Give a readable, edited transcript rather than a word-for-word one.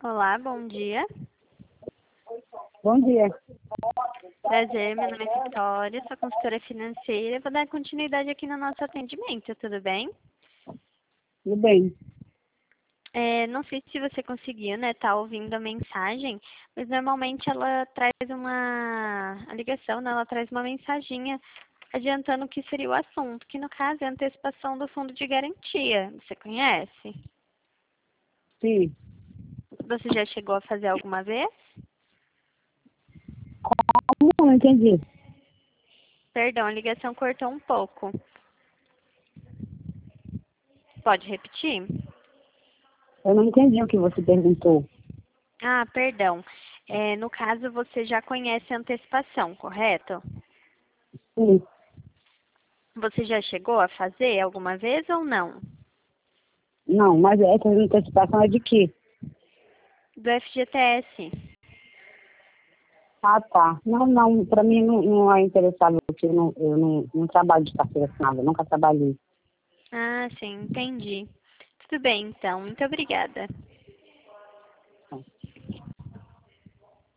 Olá, bom dia. Bom dia. Prazer, meu nome é Vitória, sou consultora financeira. Vou dar continuidade aqui no nosso atendimento, tudo bem? Tudo bem. Não sei se você conseguiu, né, tá ouvindo a mensagem, mas normalmente ela traz a ligação, né, ela traz uma mensaginha adiantando o que seria o assunto, que no caso é a antecipação do fundo de garantia. Você conhece? Sim. Você já chegou a fazer alguma vez? Como? Não entendi. Perdão, a ligação cortou um pouco. Pode repetir? Eu não entendi o que você perguntou. Ah, perdão. No caso, você já conhece a antecipação, correto? Sim. Você já chegou a fazer alguma vez ou não? Não, mas essa antecipação é de quê? Do FGTS. Ah, tá. Não, para mim não é interessado, porque eu não trabalho de carteira assinada, nunca trabalhei. Ah, sim, entendi. Tudo bem, então. Muito obrigada.